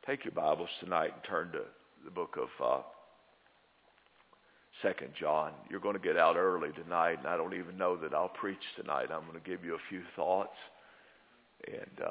Take your Bibles tonight and turn to the book of 2 John. You're going to get out early tonight, and I don't even know that I'll preach tonight. I'm going to give you a few thoughts, and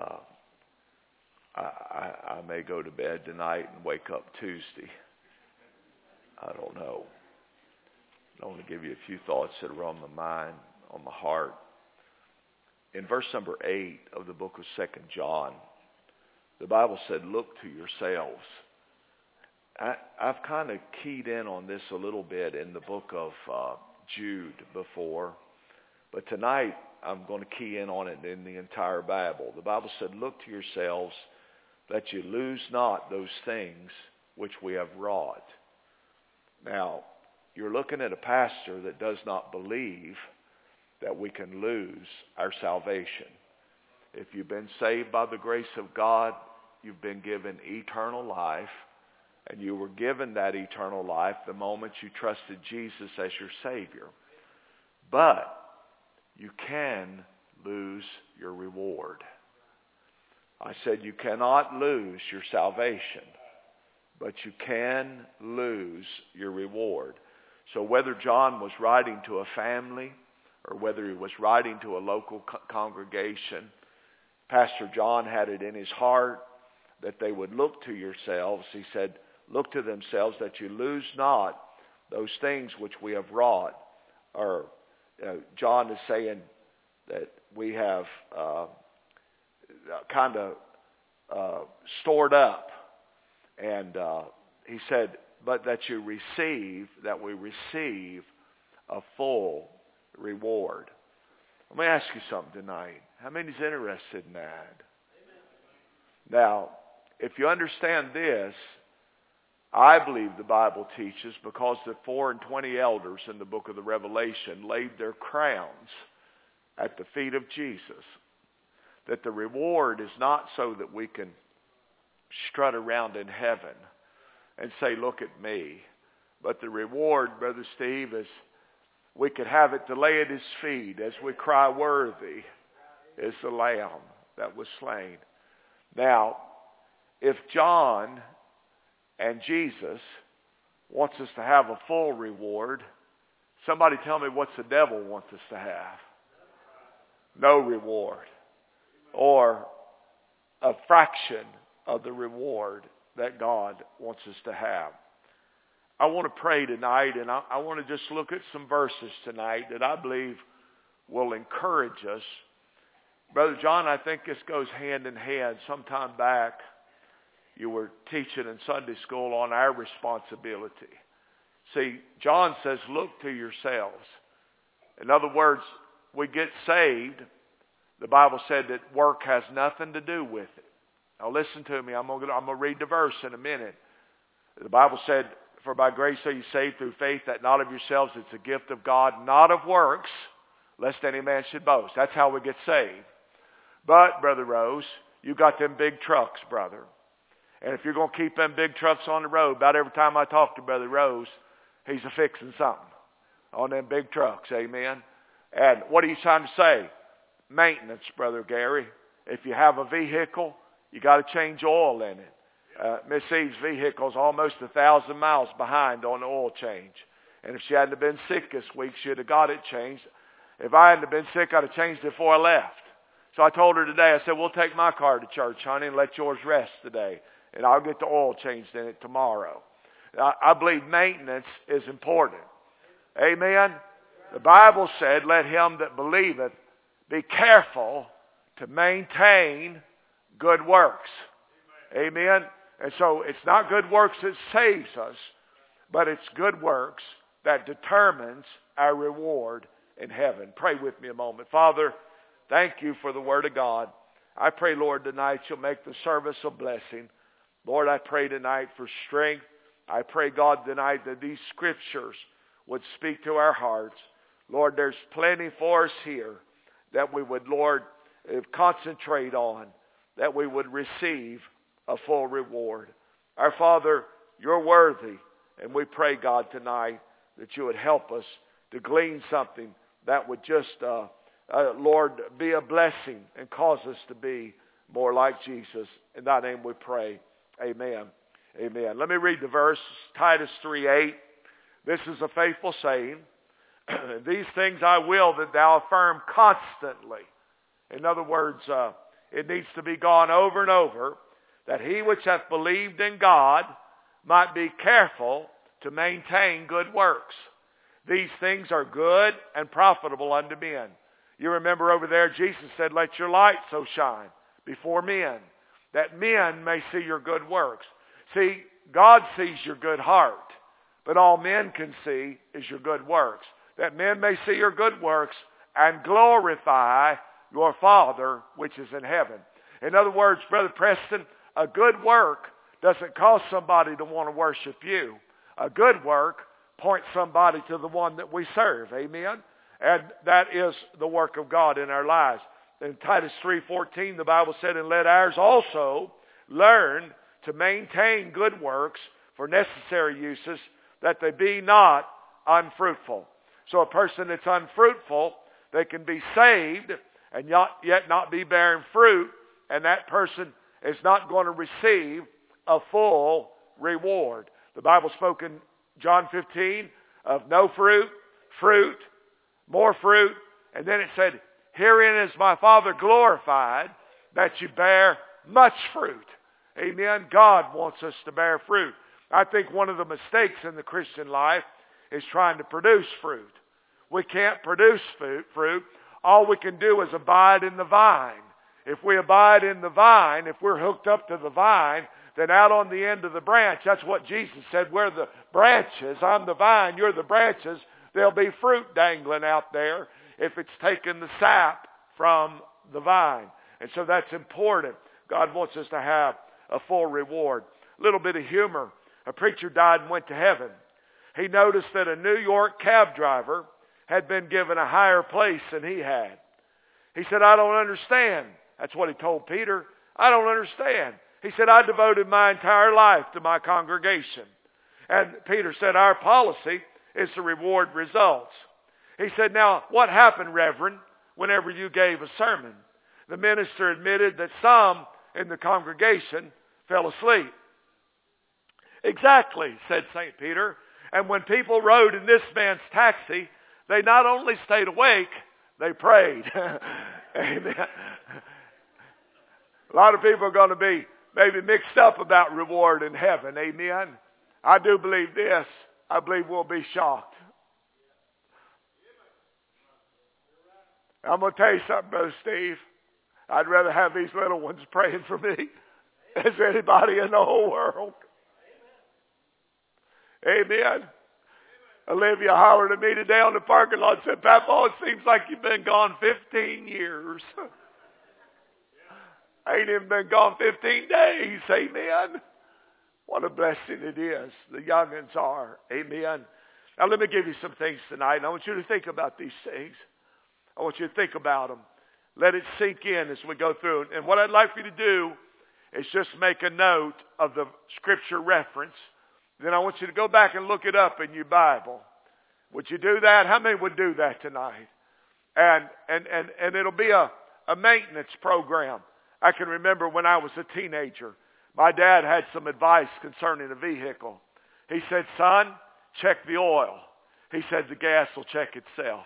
I may go to bed tonight and wake up Tuesday. I don't know. I want to give you a few thoughts that are on my mind, on my heart. In verse number 8 of the book of 2 John, the Bible said, look to yourselves. I've kind of keyed in on this a little bit in the book of Jude before, but tonight I'm going to key in on it in the entire Bible. The Bible said, look to yourselves that you lose not those things which we have wrought. Now, you're looking at a pastor that does not believe that we can lose our salvation. If you've been saved by the grace of God, you've been given eternal life, and you were given that eternal life the moment you trusted Jesus as your Savior. But you can lose your reward. I said you cannot lose your salvation, but you can lose your reward. So whether John was writing to a family or whether he was writing to a local congregation, Pastor John had it in his heart that they would look to yourselves. He said, look to themselves that you lose not those things which we have wrought. Or John is saying that we have kind of stored up. And he said, but that we receive a full reward. Let me ask you something tonight. How many is interested in that? Now, if you understand this, I believe the Bible teaches, because the 24 elders in the book of the Revelation laid their crowns at the feet of Jesus, that the reward is not so that we can strut around in heaven and say, look at me. But the reward, Brother Steve, is we could have it to lay at his feet as we cry, worthy is the Lamb that was slain. Now, if John and Jesus wants us to have a full reward, somebody tell me what's the devil wants us to have? No reward. Or a fraction of the reward that God wants us to have. I want to pray tonight, and I want to just look at some verses tonight that I believe will encourage us. Brother John, I think this goes hand in hand. Sometime back, you were teaching in Sunday school on our responsibility. See, John says, look to yourselves. In other words, we get saved. The Bible said that work has nothing to do with it. Now listen to me. I'm going to read the verse in a minute. The Bible said, for by grace are you saved through faith, that not of yourselves, it's a gift of God, not of works, lest any man should boast. That's how we get saved. But, Brother Rose, you got them big trucks, brother. And if you're going to keep them big trucks on the road, about every time I talk to Brother Rose, he's a-fixing something on them big trucks, amen? And what are you trying to say? Maintenance, Brother Gary. If you have a vehicle, you got to change oil in it. Miss Eve's vehicle is almost 1,000 miles behind on the oil change. And if she hadn't been sick this week, she'd have got it changed. If I hadn't been sick, I'd have changed it before I left. So I told her today, I said, we'll take my car to church, honey, and let yours rest today. And I'll get the oil changed in it tomorrow. I believe maintenance is important. Amen? The Bible said, let him that believeth be careful to maintain good works. Amen? And so it's not good works that saves us, but it's good works that determines our reward in heaven. Pray with me a moment. Father, thank you for the Word of God. I pray, Lord, tonight you'll make the service a blessing. Lord, I pray tonight for strength. I pray, God, tonight that these scriptures would speak to our hearts. Lord, there's plenty for us here that we would, Lord, concentrate on, that we would receive a full reward. Our Father, you're worthy, and we pray, God, tonight that you would help us to glean something that would just, Lord, be a blessing and cause us to be more like Jesus. In thy name we pray. Amen. Amen. Let me read the verse, Titus 3:8. This is a faithful saying. These things I will that thou affirm constantly. In other words, it needs to be gone over and over, that he which hath believed in God might be careful to maintain good works. These things are good and profitable unto men. You remember over there, Jesus said, let your light so shine before men, that men may see your good works. See, God sees your good heart, but all men can see is your good works. That men may see your good works and glorify your Father which is in heaven. In other words, Brother Preston, a good work doesn't cause somebody to want to worship you. A good work points somebody to the one that we serve. Amen? And that is the work of God in our lives. In Titus 3:14, the Bible said, and let ours also learn to maintain good works for necessary uses, that they be not unfruitful. So a person that's unfruitful, they can be saved and yet not be bearing fruit, and that person is not going to receive a full reward. The Bible spoke in John 15 of no fruit, fruit, more fruit, and then it said, herein is my Father glorified, that you bear much fruit. Amen. God wants us to bear fruit. I think one of the mistakes in the Christian life is trying to produce fruit. We can't produce fruit. All we can do is abide in the vine. If we abide in the vine, if we're hooked up to the vine, then out on the end of the branch, that's what Jesus said, we're the branches. I'm the vine, you're the branches. There'll be fruit dangling out there if it's taken the sap from the vine. And so that's important. God wants us to have a full reward. A little bit of humor. A preacher died and went to heaven. He noticed that a New York cab driver had been given a higher place than he had. He said, I don't understand. That's what he told Peter. I don't understand. He said, I devoted my entire life to my congregation. And Peter said, our policy is to reward results. He said, now, what happened, Reverend, whenever you gave a sermon? The minister admitted that some in the congregation fell asleep. Exactly, said St. Peter. And when people rode in this man's taxi, they not only stayed awake, they prayed. Amen. A lot of people are going to be maybe mixed up about reward in heaven. Amen. I do believe this. I believe we'll be shocked. I'm going to tell you something, Brother Steve. I'd rather have these little ones praying for me as anybody in the whole world. Amen. Olivia hollered at me today on the parking lot and said, Papa, it seems like you've been gone 15 years. I ain't even been gone 15 days. Amen. What a blessing it is. The young'uns are. Amen. Now let me give you some things tonight. I want you to think about these things. I want you to think about them. Let it sink in as we go through. And what I'd like for you to do is just make a note of the scripture reference. Then I want you to go back and look it up in your Bible. Would you do that? How many would do that tonight? And it'll be a maintenance program. I can remember when I was a teenager, my dad had some advice concerning a vehicle. He said, son, check the oil. He said the gas will check itself.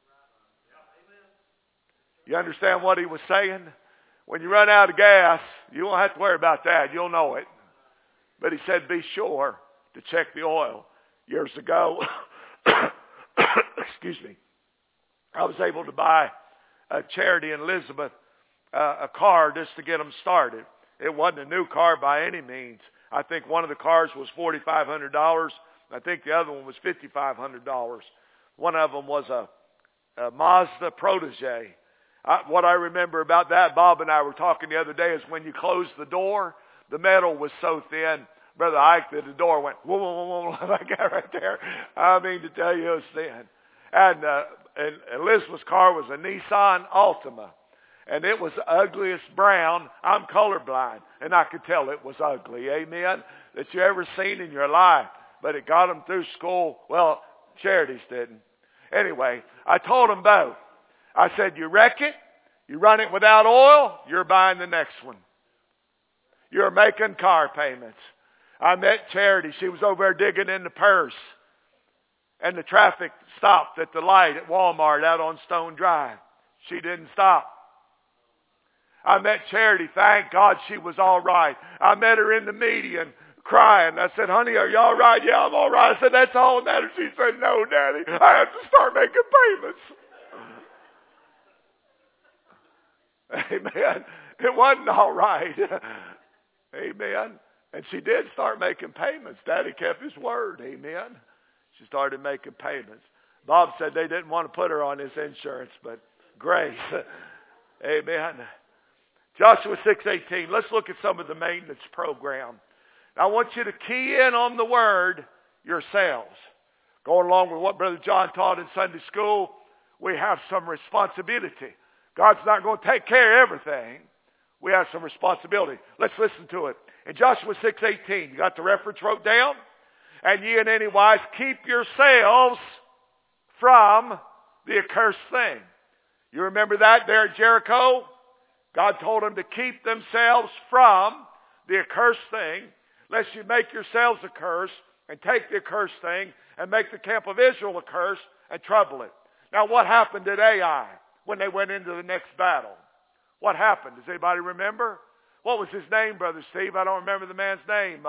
You understand what he was saying? When you run out of gas, you won't have to worry about that. You'll know it. But he said, be sure to check the oil. Years ago, excuse me, I was able to buy a Charity in Elizabeth a car just to get them started. It wasn't a new car by any means. I think one of the cars was $4,500. I think the other one was $5,500. One of them was a Mazda Protege. What I remember about that, Bob and I were talking the other day, is when you closed the door, the metal was so thin, Brother Ike, that the door went whoa, whoa, whoa, whoa, like that right there. I mean to tell you, it was thin. And Elizabeth's car was a Nissan Altima. And it was the ugliest brown. I'm colorblind, and I could tell it was ugly, amen, that you ever seen in your life. But it got them through school. Well, Charities didn't. Anyway, I told them both. I said, you wreck it, you run it without oil, you're buying the next one. You're making car payments. I met Charity. She was over there digging in the purse. And the traffic stopped at the light at Walmart out on Stone Drive. She didn't stop. I met Charity. Thank God she was all right. I met her in the median crying. I said, honey, are you all right? Yeah, I'm all right. I said, that's all that matters. She said, no, Daddy. I have to start making payments. Amen. It wasn't all right. Amen. And she did start making payments. Daddy kept his word. Amen. She started making payments. Bob said they didn't want to put her on his insurance, but grace. Amen. Joshua 6:18. Let's look at some of the maintenance program. Now, I want you to key in on the word yourselves. Going along with what Brother John taught in Sunday school, we have some responsibility. God's not going to take care of everything. We have some responsibility. Let's listen to it. In Joshua 6:18, you got the reference wrote down? And ye and any wise, keep yourselves from the accursed thing. You remember that there at Jericho? God told them to keep themselves from the accursed thing, lest you make yourselves a curse and take the accursed thing and make the camp of Israel a curse and trouble it. Now, what happened at Ai when they went into the next battle? What happened? Does anybody remember? What was his name, Brother Steve? I don't remember the man's name.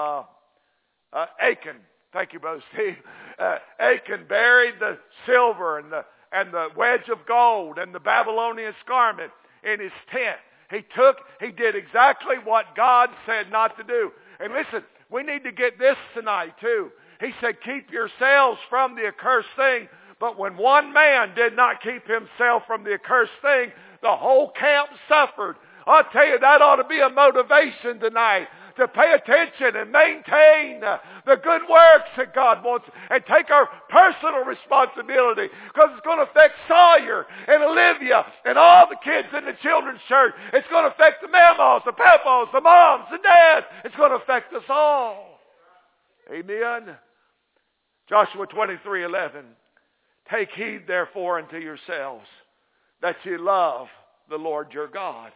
Achan. Thank you, Brother Steve. Achan buried the silver and the wedge of gold and the Babylonian scarlet in his tent. He did exactly what God said not to do. And listen, we need to get this tonight too. He said, keep yourselves from the accursed thing. But when one man did not keep himself from the accursed thing, the whole camp suffered. I'll tell you, that ought to be a motivation tonight to pay attention and maintain the good works that God wants and take our personal responsibility, because it's going to affect Sawyer and Olivia and all the kids in the children's church. It's going to affect the mammals, the papas, the moms, the dads. It's going to affect us all. Amen. Joshua 23:11. Take heed therefore unto yourselves that ye love the Lord your God.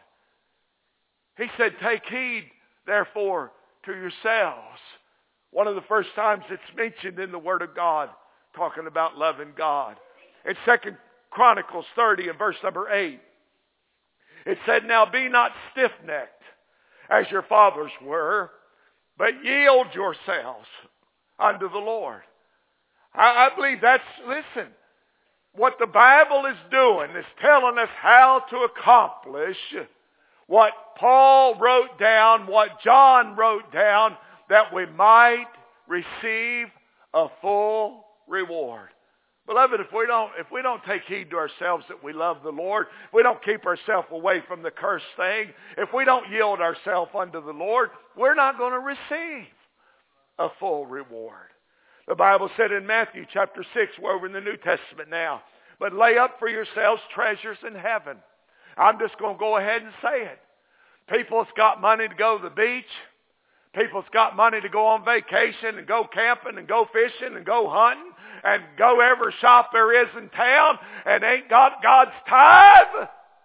He said, take heed therefore to yourselves. One of the first times it's mentioned in the Word of God, talking about loving God. In 2 Chronicles 30 and verse number 8, it said, now be not stiff-necked as your fathers were, but yield yourselves unto the Lord. I believe that's, listen, what the Bible is doing is telling us how to accomplish what Paul wrote down, what John wrote down, that we might receive a full reward. Beloved, if we don't take heed to ourselves that we love the Lord, if we don't keep ourselves away from the cursed thing, if we don't yield ourselves unto the Lord, we're not going to receive a full reward. The Bible said in Matthew chapter 6, we're over in the New Testament now, but lay up for yourselves treasures in heaven. I'm just going to go ahead and say it. People's got money to go to the beach. People's got money to go on vacation and go camping and go fishing and go hunting and go every shop there is in town and ain't got God's tithe.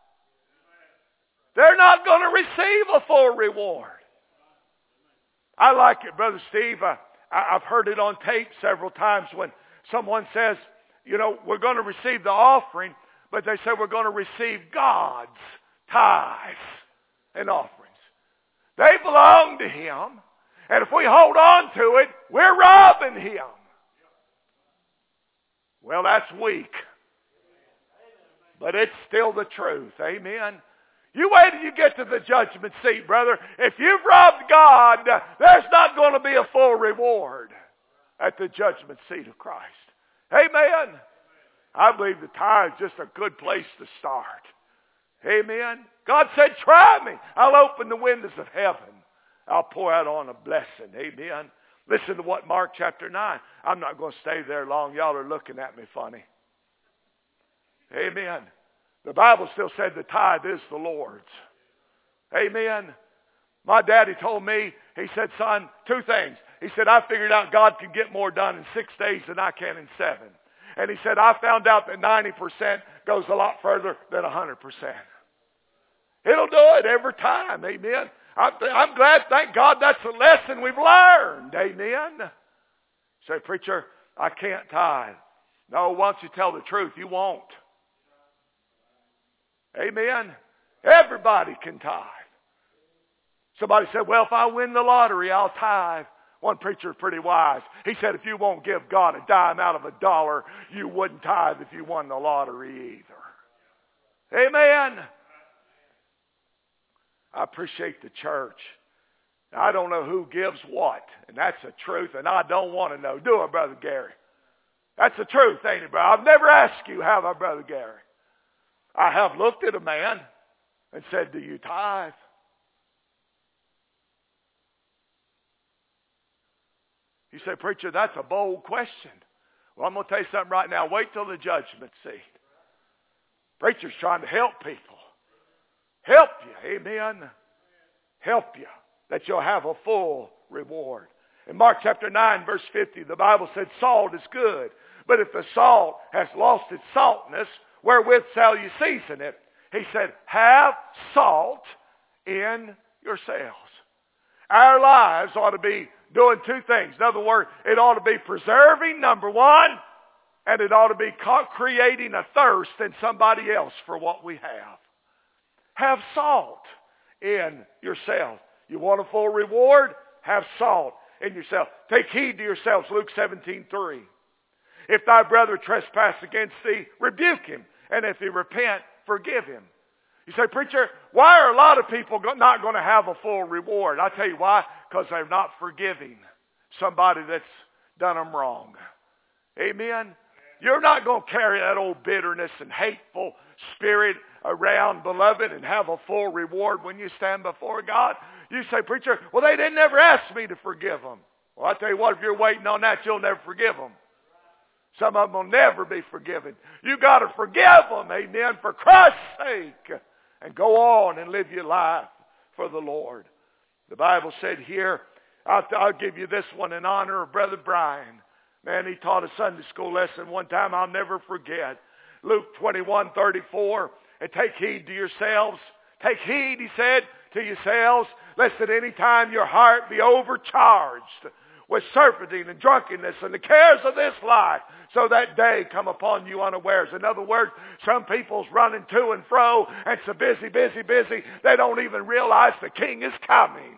They're not going to receive a full reward. I like it, Brother Steve. I've heard it on tape several times when someone says, you know, we're going to receive the offering, but they say we're going to receive God's tithes and offerings. They belong to Him, and if we hold on to it, we're robbing Him. Well, that's weak, but it's still the truth. Amen. You wait till you get to the judgment seat, brother. If you've robbed God, there's not going to be a full reward at the judgment seat of Christ. Amen. I believe the tithe is just a good place to start. Amen. God said, try me. I'll open the windows of heaven. I'll pour out on a blessing. Amen. Listen to what Mark chapter 9. I'm not going to stay there long. Y'all are looking at me funny. Amen. The Bible still said the tithe is the Lord's. Amen. My daddy told me, he said, son, two things. He said, I figured out God can get more done in 6 days than I can in 7. And he said, I found out that 90% goes a lot further than 100%. It'll do it every time. Amen. I'm glad, thank God, that's a lesson we've learned. Amen. Say, preacher, I can't tithe. No, once you tell the truth, you won't. Amen. Everybody can tithe. Somebody said, well, if I win the lottery, I'll tithe. One preacher is pretty wise. He said, if you won't give God a dime out of $1, you wouldn't tithe if you won the lottery either. Amen. I appreciate the church. I don't know who gives what, and that's the truth, and I don't want to know. Do it, Brother Gary. That's the truth, ain't it, brother? I've never asked you, have I, Brother Gary? I have looked at a man and said, do you tithe? You say, preacher, that's a bold question. Well, I'm going to tell you something right now. Wait till the judgment seat. Preacher's trying to help people. Help you, amen. Help you, that you'll have a full reward. In Mark chapter 9, verse 50, the Bible said, salt is good. But if the salt has lost its saltness, wherewith shall you season it? He said, have salt in yourselves. Our lives ought to be doing two things. In other words, it ought to be preserving, number one, and it ought to be creating a thirst in somebody else for what we have. Have salt in yourself. You want a full reward? Have salt in yourself. Take heed to yourselves, Luke 17:3. If thy brother trespass against thee, rebuke him. And if he repent, forgive him. You say, preacher, why are a lot of people not going to have a full reward? I'll tell you why. Because they're not forgiving somebody that's done them wrong. Amen? You're not going to carry that old bitterness and hateful spirit around, beloved, and have a full reward when you stand before God. You say, preacher, well, they didn't ever ask me to forgive them. Well, I'll tell you what, if you're waiting on that, you'll never forgive them. Some of them will never be forgiven. You got to forgive them, amen, for Christ's sake. And go on and live your life for the Lord. The Bible said here, I'll give you this one in honor of Brother Brian. Man, he taught a Sunday school lesson one time I'll never forget. Luke 21:34. And take heed to yourselves. Take heed, he said, to yourselves, lest at any time your heart be overcharged with surfeiting and drunkenness and the cares of this life, so that day come upon you unawares. In other words, some people's running to and fro and so busy, they don't even realize the King is coming.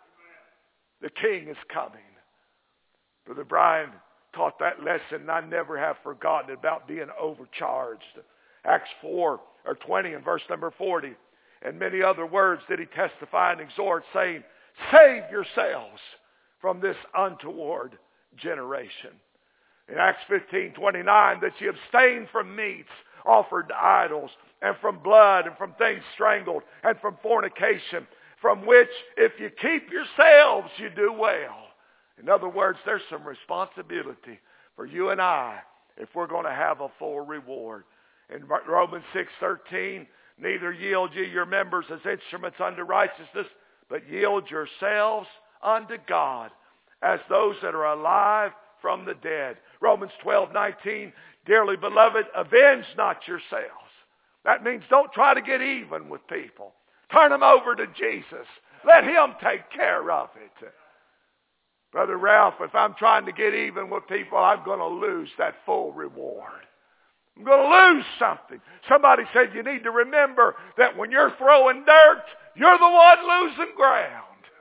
The King is coming. Brother Brian taught that lesson, and I never have forgotten about being overcharged. Acts 4:20 and verse number 40. And many other words did he testify and exhort, saying, save yourselves from this untoward generation. In Acts 15:29, that ye abstain from meats offered to idols, and from blood, and from things strangled, and from fornication, from which if you keep yourselves, you do well. In other words, there's some responsibility for you and I if we're going to have a full reward. In Romans 6:13, neither yield ye your members as instruments unto righteousness, but yield yourselves unto God as those that are alive from the dead. Romans 12:19, dearly beloved, avenge not yourselves. That means don't try to get even with people. Turn them over to Jesus. Let him take care of it. Brother Ralph, if I'm trying to get even with people, I'm going to lose that full reward. I'm going to lose something. Somebody said you need to remember that when you're throwing dirt, you're the one losing ground.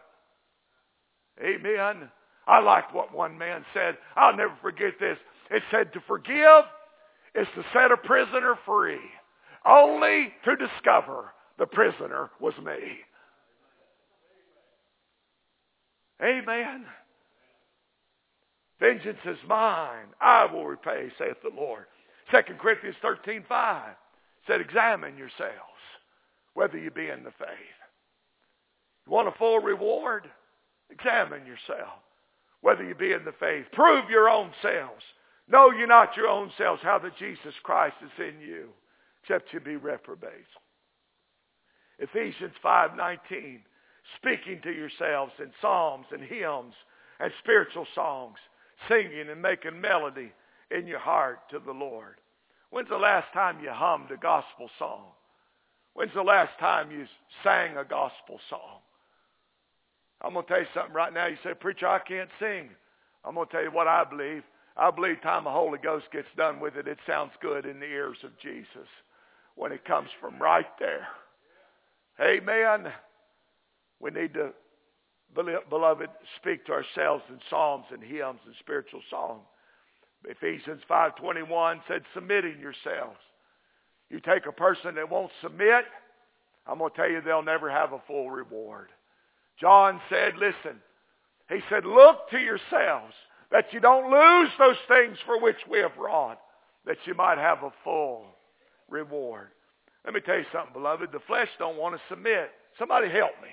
Amen. I like what one man said. I'll never forget this. It said to forgive is to set a prisoner free, only to discover the prisoner was me. Amen. Vengeance is mine. I will repay, saith the Lord. 2 Corinthians 13:5 said, examine yourselves whether you be in the faith. You want a full reward? Examine yourself whether you be in the faith. Prove your own selves. Know you not your own selves how that Jesus Christ is in you, except you be reprobates. Ephesians 5:19, speaking to yourselves in psalms and hymns and spiritual songs, singing and making melody in your heart to the Lord. When's the last time you hummed a gospel song? When's the last time you sang a gospel song? I'm going to tell you something right now. You say, preacher, I can't sing. I'm going to tell you what I believe. I believe time the Holy Ghost gets done with it, it sounds good in the ears of Jesus when it comes from right there. Amen. We need to, beloved, speak to ourselves in psalms and hymns and spiritual songs. Ephesians 5:21 said, submitting yourselves. You take a person that won't submit, I'm going to tell you they'll never have a full reward. John said, listen, he said, look to yourselves that you don't lose those things for which we have wrought, that you might have a full reward. Let me tell you something, beloved. The flesh don't want to submit. Somebody help me.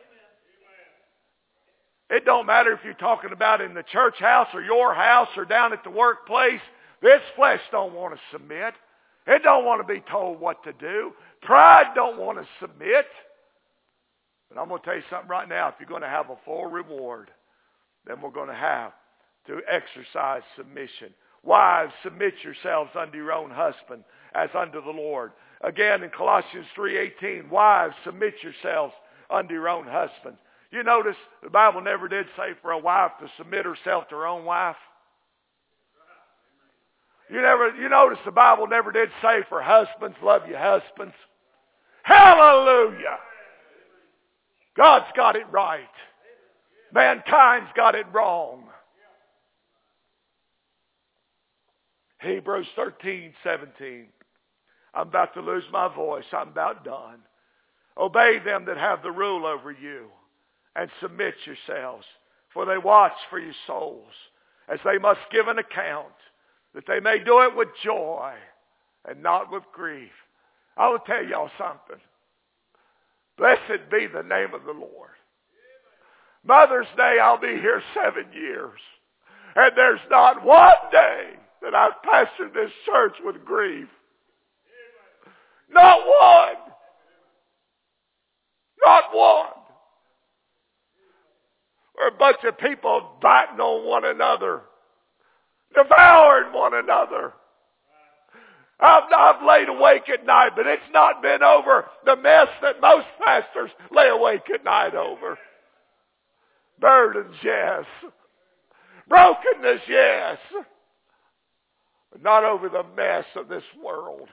It don't matter if you're talking about in the church house or your house or down at the workplace. This flesh don't want to submit. It don't want to be told what to do. Pride don't want to submit. But I'm going to tell you something right now. If you're going to have a full reward, then we're going to have to exercise submission. Wives, submit yourselves unto your own husband as unto the Lord. Again, in Colossians 3:18, wives, submit yourselves unto your own husbands. You notice the Bible never did say for a wife to submit herself to her own wife. You notice the Bible never did say for husbands, love your husbands. Hallelujah! God's got it right. Mankind's got it wrong. Hebrews 13:17. I'm about to lose my voice. I'm about done. Obey them that have the rule over you, and submit yourselves, for they watch for your souls, as they must give an account, that they may do it with joy and not with grief. I will tell y'all something. Blessed be the name of the Lord. Mother's Day, I'll be here 7 years. And there's not one day that I've pastored this church with grief. Not one. Not one. We're a bunch of people biting on one another, devouring one another. I've laid awake at night, but it's not been over the mess that most pastors lay awake at night over. Burdens, yes. Brokenness, yes. But not over the mess of this world.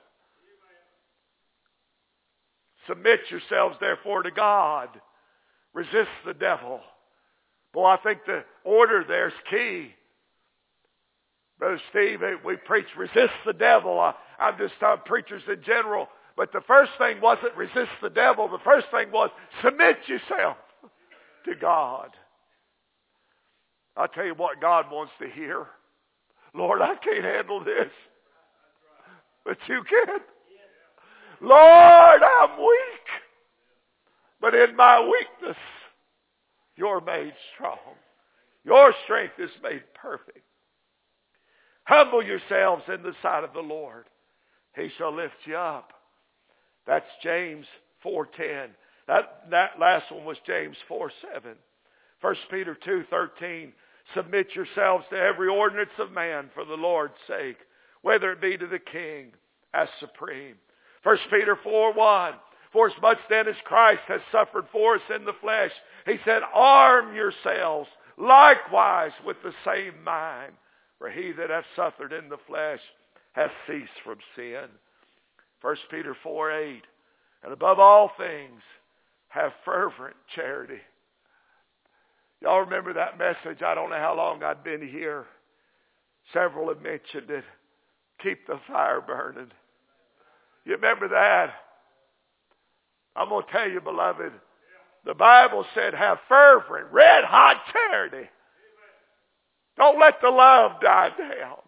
Submit yourselves, therefore, to God. Resist the devil. Boy, I think the order there's key. Brother Steve, we preach resist the devil. I'm just talking preachers in general. But the first thing wasn't resist the devil. The first thing was submit yourself to God. I'll tell you what God wants to hear. Lord, I can't handle this. But you can. Lord, I'm weak. But in my weakness, you're made strong. Your strength is made perfect. Humble yourselves in the sight of the Lord. He shall lift you up. That's James 4:10. That last one was James 4:7. 1 Peter 2:13. Submit yourselves to every ordinance of man for the Lord's sake, whether it be to the king as supreme. 1 Peter 4:1. For as much then as Christ has suffered for us in the flesh, he said, arm yourselves likewise with the same mind. For he that hath suffered in the flesh hath ceased from sin. 1 Peter 4:8. And above all things, have fervent charity. Y'all remember that message? I don't know how long I'd been here. Several have mentioned it. Keep the fire burning. You remember that? I'm going to tell you, beloved, the Bible said have fervent, red-hot charity. Don't let the love die down.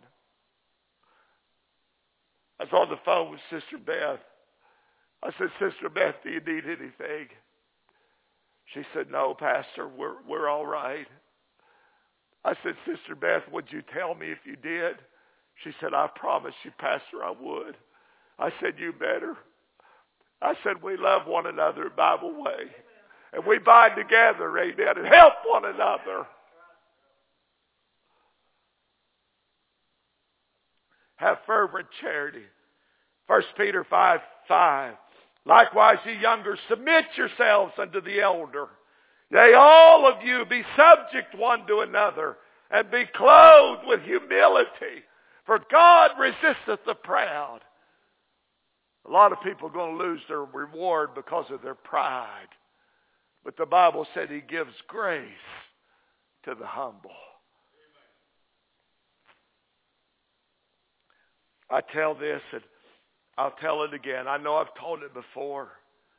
I was on the phone with Sister Beth. I said, Sister Beth, do you need anything? She said, no, Pastor, we're all right. I said, Sister Beth, would you tell me if you did? She said, I promise you, Pastor, I would. I said, you better. I said, we love one another Bible way. And we bind together, amen, and help one another. Have fervent charity. 1 Peter 5:5. Likewise, ye younger, submit yourselves unto the elder. Yea, all of you be subject one to another, and be clothed with humility. For God resisteth the proud. A lot of people are going to lose their reward because of their pride. But the Bible said He gives grace to the humble. I tell this, and I'll tell it again. I know I've told it before.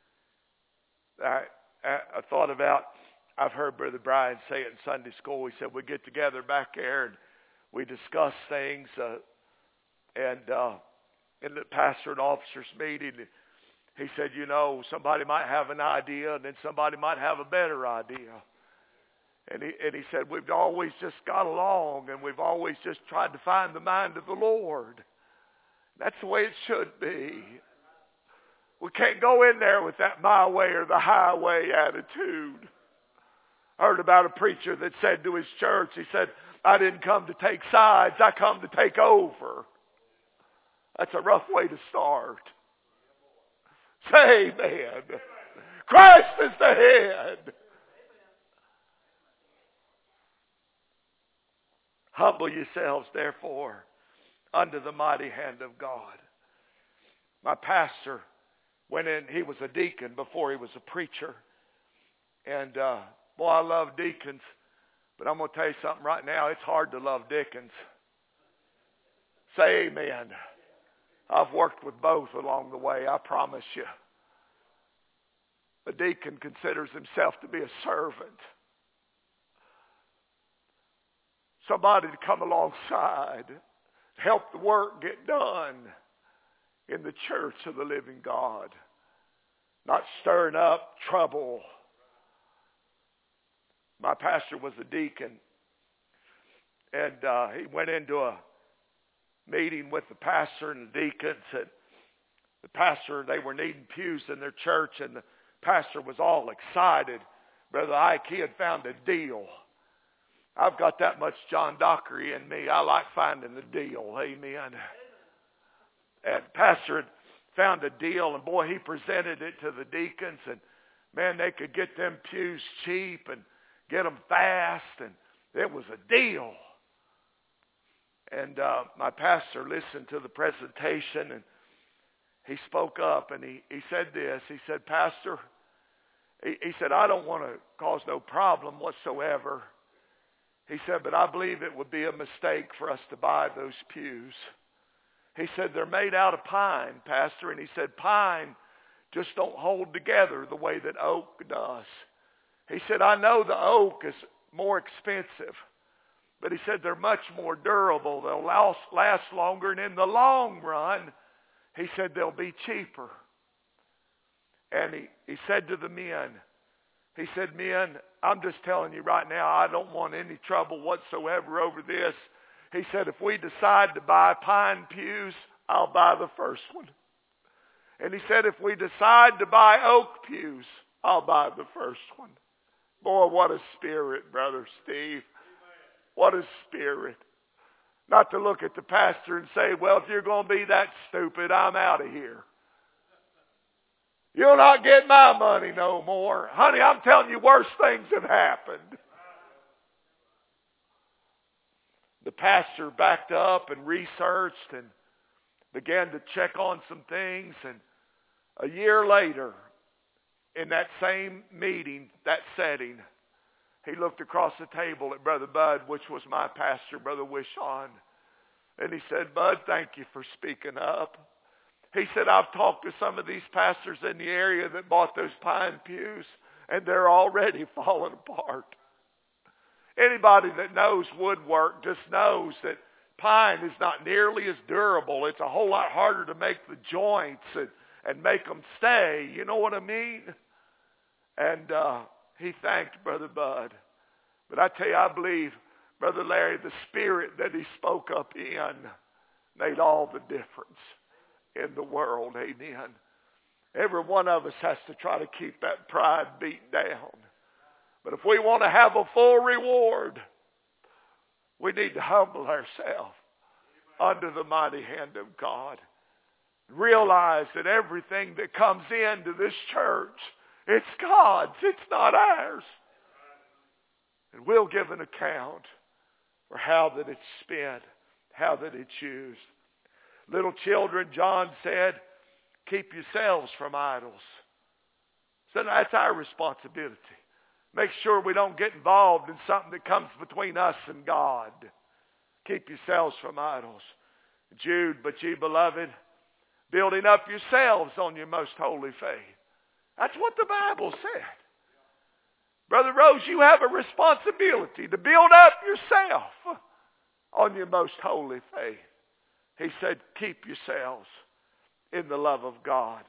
I thought about, I've heard Brother Brian say it in Sunday school. He said we get together back there and we discuss things. In the pastor and officers meeting, he said, you know, somebody might have an idea and then somebody might have a better idea. And he said, we've always just got along and we've always just tried to find the mind of the Lord. That's the way it should be. We can't go in there with that my way or the highway attitude. I heard about a preacher that said to his church, he said, I didn't come to take sides, I come to take over. That's a rough way to start. Say amen. Christ is the head. Humble yourselves, therefore, under the mighty hand of God. My pastor went in, he was a deacon before he was a preacher. And boy, I love deacons. But I'm going to tell you something right now. It's hard to love deacons. Say amen. I've worked with both along the way, I promise you. A deacon considers himself to be a servant. Somebody to come alongside, help the work get done in the church of the living God. Not stirring up trouble. My pastor was a deacon, and he went into a meeting with the pastor and the deacons, and the pastor, they were needing pews in their church, and the pastor was all excited. Brother Ike, he had found a deal. I've got that much John Dockery in me. I like finding the deal. Amen. And pastor had found a deal, and boy, he presented it to the deacons, and man, they could get them pews cheap and get them fast, and it was a deal. And my pastor listened to the presentation, and he spoke up, and he said this. He said, Pastor, he said, I don't want to cause no problem whatsoever. He said, but I believe it would be a mistake for us to buy those pews. He said, they're made out of pine, Pastor. And he said, pine just don't hold together the way that oak does. He said, I know the oak is more expensive. But he said, they're much more durable. They'll last longer. And in the long run, he said, they'll be cheaper. And he said to the men, he said, men, I'm just telling you right now, I don't want any trouble whatsoever over this. He said, if we decide to buy pine pews, I'll buy the first one. And he said, if we decide to buy oak pews, I'll buy the first one. Boy, what a spirit, Brother Steve. What a spirit. Not to look at the pastor and say, well, if you're going to be that stupid, I'm out of here. You'll not get my money no more. Honey, I'm telling you, worse things have happened. The pastor backed up and researched and began to check on some things. And a year later, in that same meeting, that setting, he looked across the table at Brother Bud, which was my pastor, Brother Wishon. And he said, Bud, thank you for speaking up. He said, I've talked to some of these pastors in the area that bought those pine pews, and they're already falling apart. Anybody that knows woodwork just knows that pine is not nearly as durable. It's a whole lot harder to make the joints and make them stay. You know what I mean? And he thanked Brother Bud. But I tell you, I believe, Brother Larry, the spirit that he spoke up in made all the difference in the world. Amen. Every one of us has to try to keep that pride beat down. But if we want to have a full reward, we need to humble ourselves under the mighty hand of God. Realize that everything that comes into this church, it's God's. It's not ours. And we'll give an account for how that it's spent, how that it's used. Little children, John said, keep yourselves from idols. So that's our responsibility. Make sure we don't get involved in something that comes between us and God. Keep yourselves from idols. Jude, but ye beloved, building up yourselves on your most holy faith. That's what the Bible said. Brother Rose, you have a responsibility to build up yourself on your most holy faith. He said, keep yourselves in the love of God,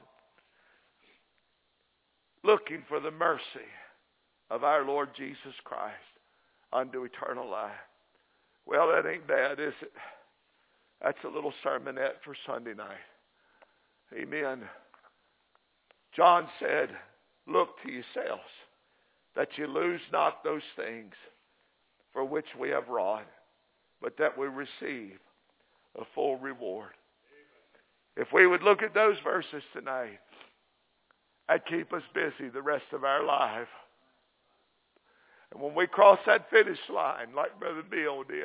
looking for the mercy of our Lord Jesus Christ unto eternal life. Well, that ain't bad, is it? That's a little sermonette for Sunday night. Amen. John said, look to yourselves, that you lose not those things for which we have wrought, but that we receive a full reward. If we would look at those verses tonight, that'd keep us busy the rest of our life. And when we cross that finish line, like Brother Bill did,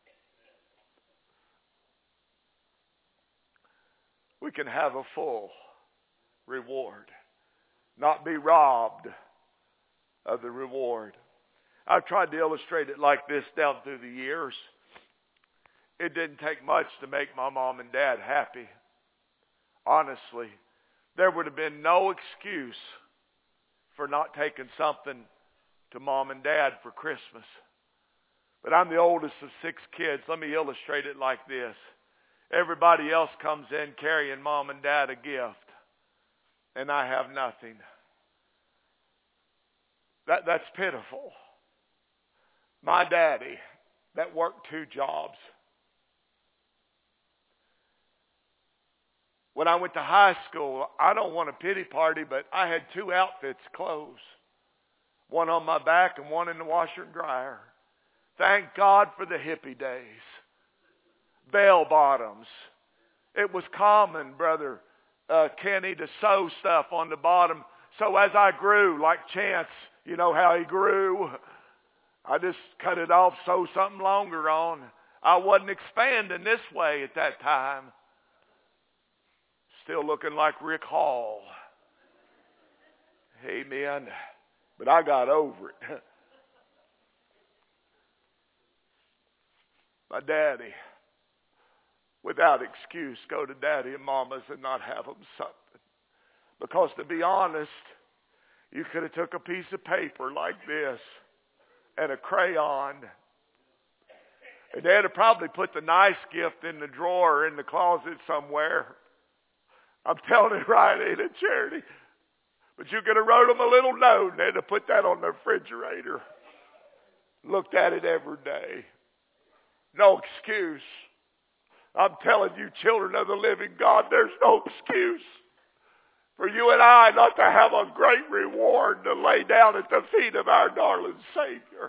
we can have a full reward, not be robbed of the reward. I've tried to illustrate it like this down through the years. It didn't take much to make my mom and dad happy. Honestly, there would have been no excuse for not taking something to mom and dad for Christmas. But I'm the oldest of 6 kids. Let me illustrate it like this. Everybody else comes in carrying mom and dad a gift, and I have nothing. That's pitiful. My daddy, that worked 2 jobs. When I went to high school, I don't want a pity party, but I had 2 outfits of clothes. One on my back and one in the washer and dryer. Thank God for the hippie days. Bell bottoms. It was common, Brother Kenny, to sew stuff on the bottom. So as I grew, like Chance, you know how he grew, I just cut it off, sew something longer on. I wasn't expanding this way at that time. Still looking like Rick Hall. Amen. But I got over it. My daddy, without excuse, go to daddy and mama's and not have them something. Because to be honest, you could have took a piece of paper like this and a crayon, and they'd have probably put the nice gift in the drawer or in the closet somewhere. I'm telling you right, ain't it, Charity? But you could have wrote them a little note and they'd have put that on the refrigerator. Looked at it every day. No excuse. I'm telling you, children of the living God, there's no excuse for you and I not to have a great reward to lay down at the feet of our darling Savior.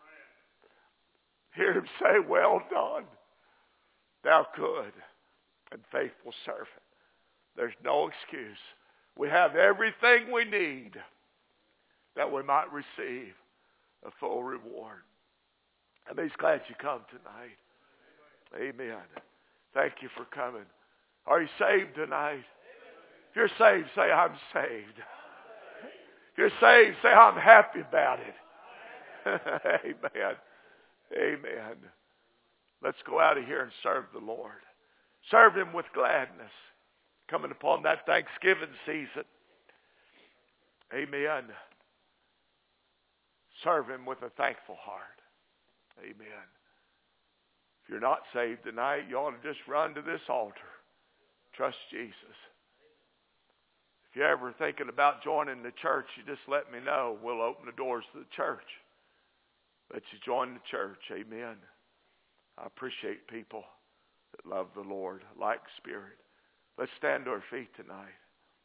Hear him say, well done, thou good and faithful servant. There's no excuse. We have everything we need that we might receive a full reward. I'm just glad you come tonight. Amen. Thank you for coming. Are you saved tonight? If you're saved, say, I'm saved. If you're saved, say, I'm happy about it. Amen. Amen. Let's go out of here and serve the Lord. Serve him with gladness. Coming upon that Thanksgiving season. Amen. Serve him with a thankful heart. Amen. If you're not saved tonight, you ought to just run to this altar. Trust Jesus. If you're ever thinking about joining the church, you just let me know. We'll open the doors to the church. Let you join the church. Amen. I appreciate people that love the Lord, like Spirit. Let's stand to our feet tonight.